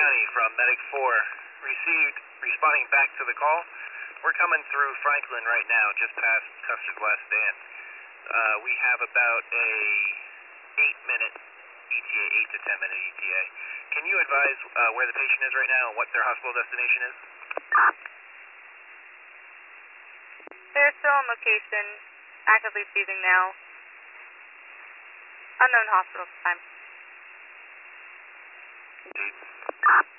County from Medic 4. Responding back to the call. We're coming through Franklin right now, just past Custer's Last Stand. We have about a 8-minute ETA, 8 to 10 minute ETA. Can you advise where the patient is right now and what their hospital destination is? They're still on location, actively seizing now. Unknown hospital time. Indeed.